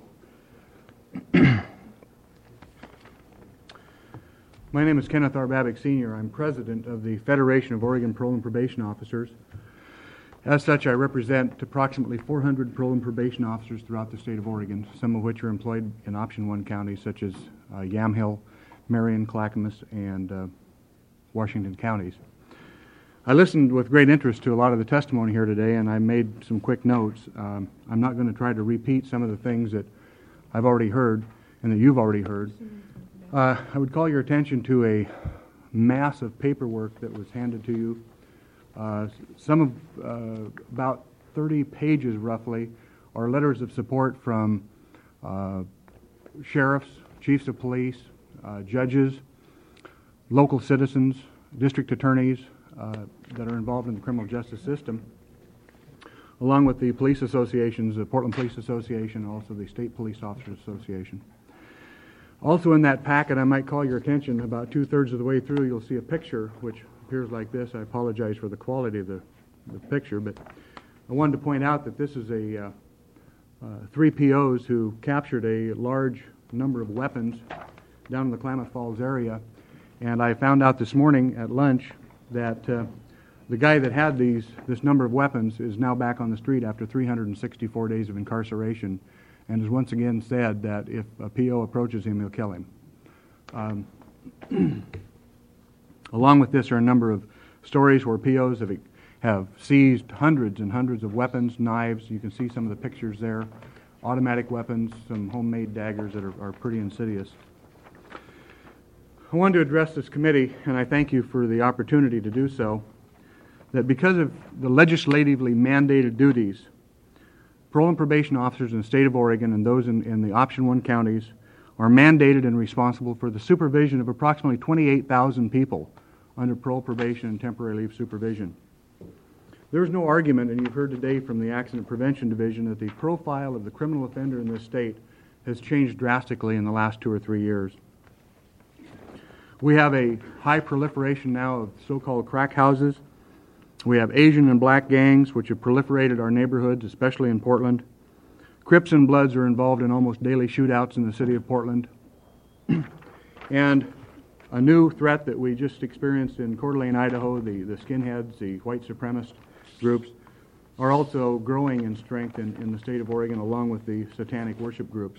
My name is Kenneth R. Babick, Senior I'm president of the Federation of Oregon Parole and Probation Officers. As such, I represent approximately four hundred parole and probation officers throughout the state of Oregon, some of which are employed in Option one counties such as uh, Yamhill, Marion, Clackamas, and uh, Washington counties. I listened with great interest to a lot of the testimony here today, and I made some quick notes. Um, I'm not going to try to repeat some of the things that I've already heard and that you've already heard. Uh, I would call your attention to a mass of paperwork that was handed to you. Uh, some of, uh, about thirty pages roughly, are letters of support from uh, sheriffs, chiefs of police, uh, judges, local citizens, district attorneys uh, that are involved in the criminal justice system, along with the police associations, the Portland Police Association, and also the State Police Officers Association. Also in that packet, I might call your attention, about two-thirds of the way through, you'll see a picture which appears like this. I apologize for the quality of the, the picture, but I wanted to point out that this is a uh, uh, three P Os who captured a large number of weapons down in the Klamath Falls area, and I found out this morning at lunch that uh, the guy that had these, this number of weapons is now back on the street after three hundred sixty-four days of incarceration, and has once again said that if a P O approaches him, he'll kill him. Um, along with this are a number of stories where P Os have, have seized hundreds and hundreds of weapons, knives. You can see some of the pictures there. Automatic weapons, some homemade daggers that are, are pretty insidious. I wanted to address this committee, and I thank you for the opportunity to do so, that because of the legislatively mandated duties, parole and probation officers in the state of Oregon and those in, in the Option one counties are mandated and responsible for the supervision of approximately twenty-eight thousand people under parole, probation, and temporary leave supervision. There is no argument, and you've heard today from the Accident Prevention Division, that the profile of the criminal offender in this state has changed drastically in the last two or three years. We have a high proliferation now of so-called crack houses. We have Asian and black gangs which have proliferated our neighborhoods, especially in Portland. Crips and Bloods are involved in almost daily shootouts in the city of Portland. And a new threat that we just experienced in Coeur d'Alene, Idaho, the, the skinheads, the white supremacist groups, are also growing in strength in, in the state of Oregon, along with the satanic worship groups.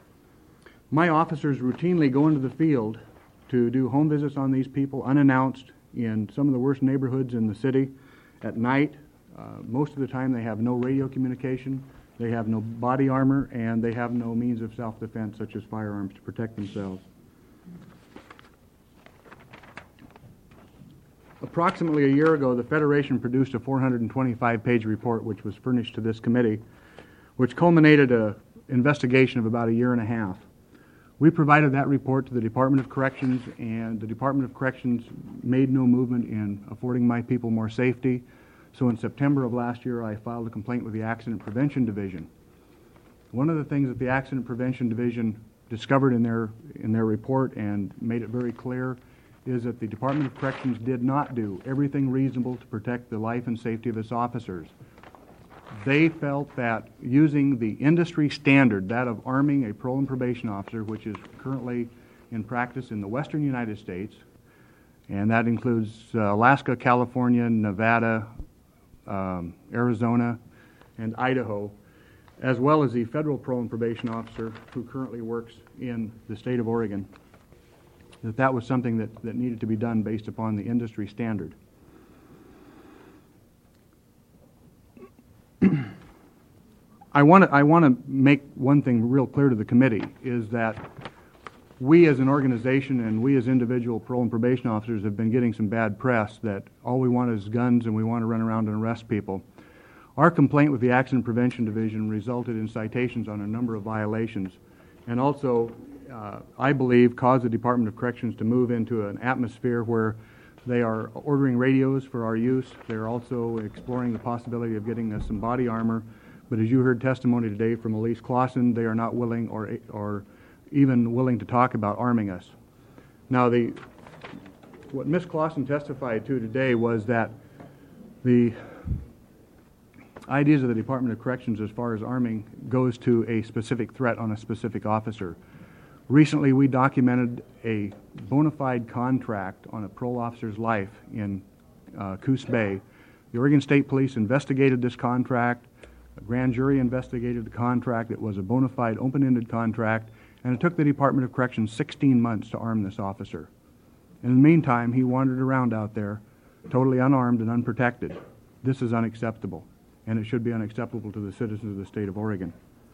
My officers routinely go into the field to do home visits on these people unannounced in some of the worst neighborhoods in the city at night. Uh, most of the time they have no radio communication, they have no body armor, and they have no means of self-defense such as firearms to protect themselves. Approximately a year ago, the Federation produced a four hundred twenty-five page report which was furnished to this committee, which culminated an investigation of about a year and a half. We provided that report to the Department of Corrections, and the Department of Corrections made no movement in affording my people more safety. So in September of last year, I filed a complaint with the Accident Prevention Division. One of the things that the Accident Prevention Division discovered in their, in their report and made it very clear is that the Department of Corrections did not do everything reasonable to protect the life and safety of its officers. They felt that using the industry standard, that of arming a parole and probation officer, which is currently in practice in the western United States, and that includes uh, Alaska, California, Nevada, um, Arizona, and Idaho, as well as the federal parole and probation officer who currently works in the state of Oregon, that that was something that, that needed to be done based upon the industry standard. I want to I want to make one thing real clear to the committee, is that we as an organization and we as individual parole and probation officers have been getting some bad press that all we want is guns and we want to run around and arrest people. Our complaint with the Accident Prevention Division resulted in citations on a number of violations, and also, uh, I believe, caused the Department of Corrections to move into an atmosphere where they are ordering radios for our use. They're also exploring the possibility of getting us some body armor. But as you heard testimony today from Elise Clausen, they are not willing or, or even willing to talk about arming us. Now, the, what Miz Clausen testified to today was that the ideas of the Department of Corrections as far as arming goes to a specific threat on a specific officer. Recently, we documented a bona fide contract on a parole officer's life in uh, Coos Bay. The Oregon State Police investigated this contract. A grand jury investigated the contract. It was a bona fide, open-ended contract, and it took the Department of Corrections sixteen months to arm this officer. In the meantime, he wandered around out there, totally unarmed and unprotected. This is unacceptable, and it should be unacceptable to the citizens of the state of Oregon.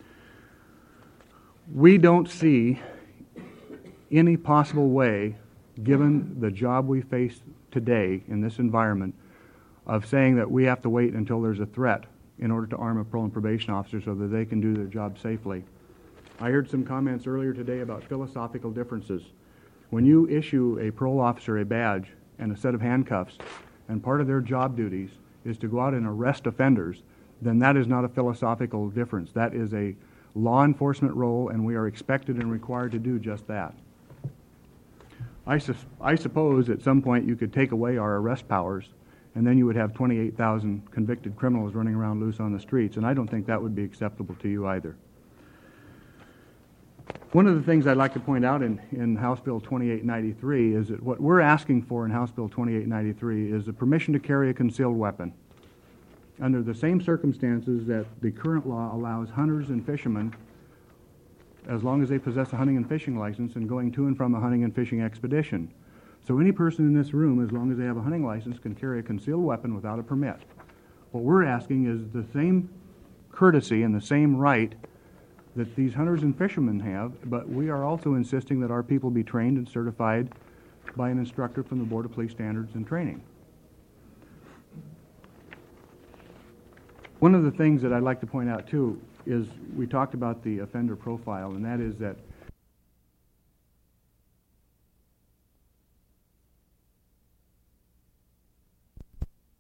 We don't see any possible way, given the job we face today in this environment, of saying that we have to wait until there's a threat in order to arm a parole and probation officer so that they can do their job safely. I heard some comments earlier today about philosophical differences. When you issue a parole officer a badge and a set of handcuffs, and part of their job duties is to go out and arrest offenders, then that is not a philosophical difference. That is a law enforcement role, and we are expected and required to do just that. I, sus- I suppose at some point you could take away our arrest powers, and then you would have twenty-eight thousand convicted criminals running around loose on the streets, and I don't think that would be acceptable to you either. One of the things I'd like to point out in, in House Bill twenty-eight ninety-three is that what we're asking for in House Bill twenty-eight ninety-three is the permission to carry a concealed weapon under the same circumstances that the current law allows hunters and fishermen, as long as they possess a hunting and fishing license and going to and from a hunting and fishing expedition. So any person in this room, as long as they have a hunting license, can carry a concealed weapon without a permit. What we're asking is the same courtesy and the same right that these hunters and fishermen have, but we are also insisting that our people be trained and certified by an instructor from the Board of Police Standards and Training. One of the things that I'd like to point out too is we talked about the offender profile, and that is that